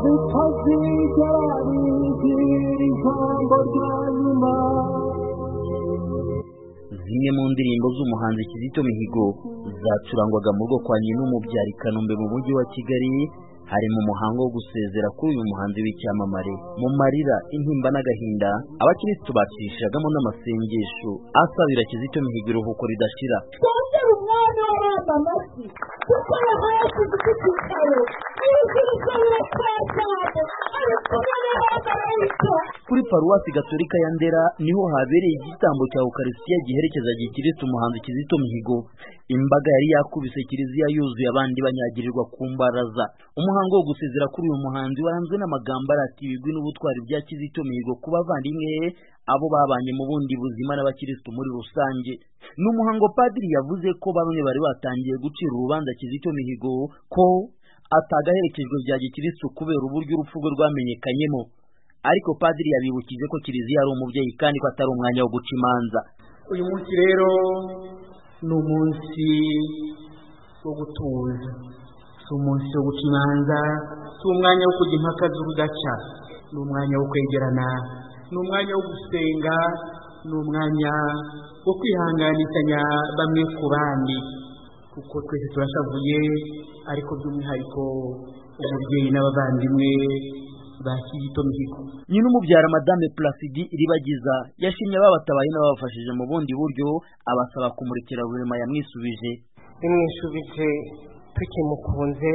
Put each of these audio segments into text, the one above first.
Zimwe mu ndirimbo z'umuhanzi Kizito Mihigo zacurangwaga mu rugo kwa Nyinumubyara i Kanombe mu mujyi wa Kigali, hari mu muhango wo gusezera kuri uyu muhanzi w'icyamamare. Mu marira, intimba n'agahinda, abakristo bacishagamo n'amasengesho asabira Kizito Mihigo iruhuko ridashira. Kuri paruwasi gatolika ya Ndera niho habereye igitambo cya Eucharistia giherekeza gikiriste umuhanzi Kizito Mihigo. Imbaga yari yakubise kiliziya yuzuye, abandi banyagirirwa ku mbaraza. Umuhango wo gusezera kuri uyu muhanzi waranzwe n'amagambo arata ibigwi n'ubutwari bya Kizito Mihigo ku bavandimwe abo babanye mu bundi buzima n'abakristo muri rusange. N'umuhango padiri yavuze ko bamwe bari batangiye gucira urubanza Kizito Mihigo ko atagaherekejwe bya gikristo kubera uburyo urupfu rwe rwamenyekanyemo, ariko padiri yabibukije ko kiliziya ari umubyeyi kandi ko atari umwanya wo guca imanza. Uyu munsi rero ni umunsi wo gutuza, si umunsi wo guca imanza, si umwanya wo kujya impaka z'urudaca, ni umwanya wo kwegerana, ni umwanya wo gusenga, ni umwanya wo kwihanganizanya bamwe ku bandi, kuko twese turashavuye, ariko by'umwihariko umubyeyi n'abavandimwe ba Kizito Mihigo. Nyinumubyara Madame Placide Iribagiza yashimye ababatabaye n'ababafashije mu bundi buryo, abasaba kumurikira Rurema yamwisubije. Nimwisubije tukimukunze,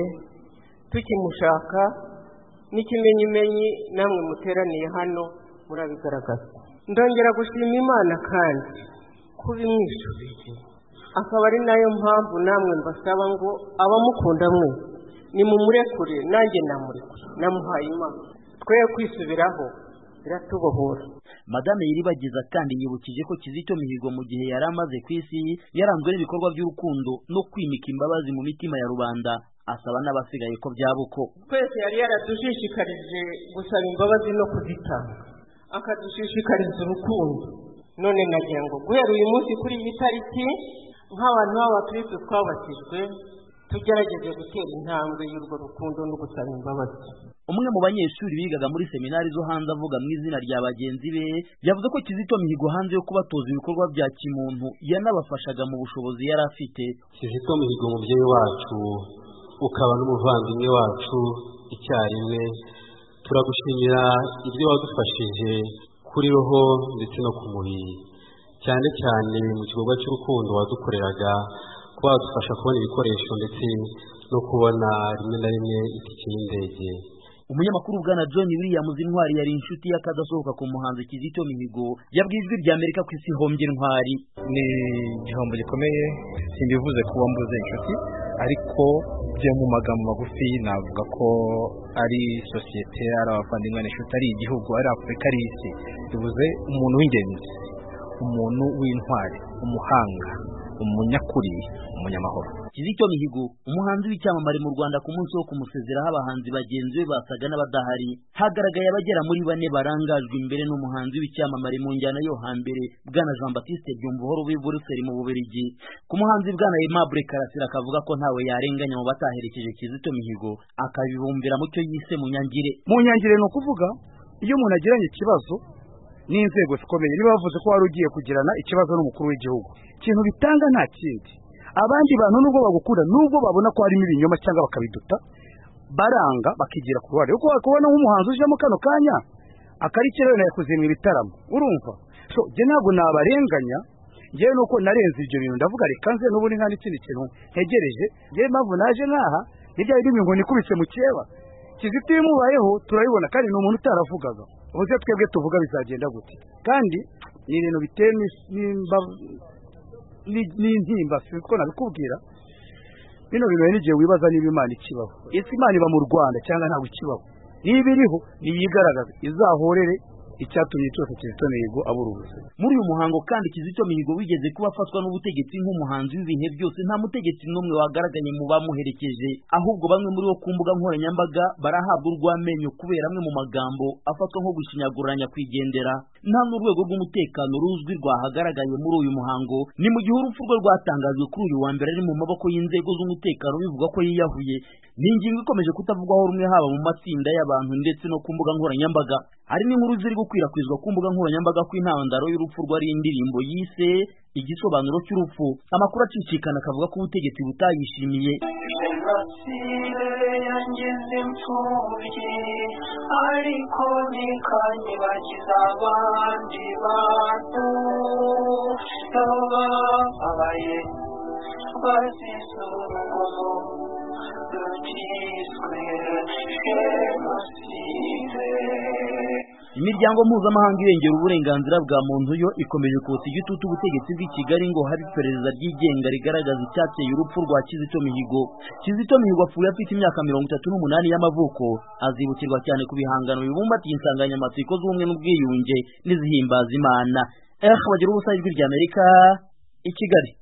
tukimushaka, n'ikimenyimenyi namwe muteraniye hano murabigaragaza. Ndongera gushima Imana kandi kubimwisubije, akaba ari nayo mpamvu namwe mbasaba ngo abamukunda mwe nimumurekure, nanjye namurekure, namuhaye Imana, twe kwisubiraho biratubohora. Madame Iribagiza kandi yibukije ko Kizito Mihigo mu gihe yari amaze ku isi yaranzwe n'ibikorwa by'urukundo no kwimika imbabazi mu mitima ya rubanda, asaba n'abasigaye ko byabuko. Twese yari yaradushishikarije gusaba imbabazi no kuzitanga, akadushishikariza urukundo. None nagira ngo guhera uyu munsi kuri iyi tariki, nk'abantu b'abakristo twabatijwe, tugerageze gutera intambwe y'urwo rukundo no gusaba imbabazi. Umwe mu banyeshuri bigaga muri seminari zo hanze avuga mu izina rya bagenzi be, yavuze ko Kizito Mihigo hanze yo kubatoza ibikorwa bya kimuntu yanabafashaga mu bushobozi yari afite. Kizito Mihigo umubyeyi wacu ukaba n'umuvandimwe wacu icyarimwe, turagushimira ibyo wadufashije kuri roho ndetse no ku mubiri, cyane cyane mu gikorwa cy'urukundo wadukoreraga, kuba wadufasha kubona ibikoresho ndetse no kubona rimwe na rimwe itike y'indege. Umunyamakuru bwana John Williams Intwari yari inshuti y'akadasohoka ku muhanzi Kizito Mihigo, yabwiye Ijwi rya Amerika ko isi hombye Intwari. Ni igihombo gikomeye, simbivuze kuba mbuze inshuti, ariko byo mu magambo magufi navuga ko ari sosiyete, ari abavandimwe n'inshuti, ari igihugu, ari Afurika, ari isi. Bivuze umuntu w'ingenzi, umuntu w'intwari, umuhanga, umunyakuri, umunyamahoro. Kizito Mihigo, umuhanzi w'icyamamare mu Rwanda, ku munsi wo kumusezeraho abahanzi bagenzi be basaga n'abadahari. Hagaragaye abagera muri 4 barangajwe imbere n'umuhanzi w'icyamamare mu njyana yo hambere bwana Jean Baptiste Byumvuhoro w'i Buruseli mu Bubiligi. Ku muhanzi bwana Aimable Karasira akavuga ko ntawe yarenganya mu bataherekeje Kizito Mihigo, akabibumbira mu cyo yise munyangire. Munyangire no kuvuga iyo umuntu agiranye ikibazo n'inzego zikomeye, niba bavuze ko wari ugiye kugirana ikibazo n'umukuru w'igihugu, ikintu bitanga nta kindi. Abandi bantu nubwo bagukunda, nubwo babona ko harimo ibinyoma cyangwa bakabiduta, baranga bakigira ku ruhare. Uko bakubona nk'umuhanzi uje mu kano kanya akarikira na yakoze mu bitaramo, urumva? So je ntabwo nabarenganya, ngewe nuko narenze ibyo bintu, ndavuga reka nze n'ubundi nta n'ikindi kintu ntegereje. Ngewe mpamvu naje nkaha nibyo ari ngo nikubitse mu cyeba. Kizito imubayeho turabibona, kandi ni umuntu utaravugaga. Ubuze twebwe tuvuga bizagenda gute? Kandi ni ibintu biteye n'intimba, siko nabikubwira. Bino bibaye n'igihe wibaza niba Imana ikibaho. Ese Imana iba mu Rwanda cyangwa ntabwo ikibaho? Niba iriho niyigaragaza, izahorere icyatumye cyose Kizito Mihigo abura ubuzima. Muri uyu muhango kandi Kizito Mihigo wigeze kuba afatwa n'ubutegetsi nk'umuhanzi w'ibihe byose, nta mutegetsi n'umwe wagaraganye mu bamuherekeje, ahubwo bamwe muri bo ku mbuga nkoranyambaga barahabwa urw'amenyo kubera amwe mu magambo afatwa nko gushinyagurira nyakwigendera. Nta n'urwego rw'umutekano ruzwi rwahagaragaye muri uyu muhango, ni mu gihe urupfu rwe rwatangajwe kuri uyu wa mbere ari mu maboko y'inzego z'umutekano bivuga ko yiyahuye. Ni ingingo ikomeje kutavugwaho rumwe haba mu matsinda y'abantu ndetse no ku mbuga nkoranyambaga. Hari n'inkuru ziri gukwirakwizwa ku mbuga nkoranyambaga ko intandaro y'urupfu rwari indirimbo yise igisobanuro cy'urupfu. Amakuru acicikana akavuga ko ubutegetsi butayishimiye. Ariko nikanyibagiza abandi bantu babaye bazize urugomo rutiswe jenoside. Imiryango mpuzamahanga irengera uburenganzira bwa muntu yo ikomeje kotsa igitutu ubutegetsi bw'i Kigali ngo hari iperereza ryigenga rigaragaza icyateye urupfu rwa Kizito Mihigo. Kizito Mihigo apfuye afite imyaka 38 y'amavuko, azibukirwa cyane ku bihangano bibumbatiye insanganyamatsiko z'ubumwe n'ubwiyunge n'izihimbaza Imana. Bagira ubusa ijwi ry'Amerika i Kigali.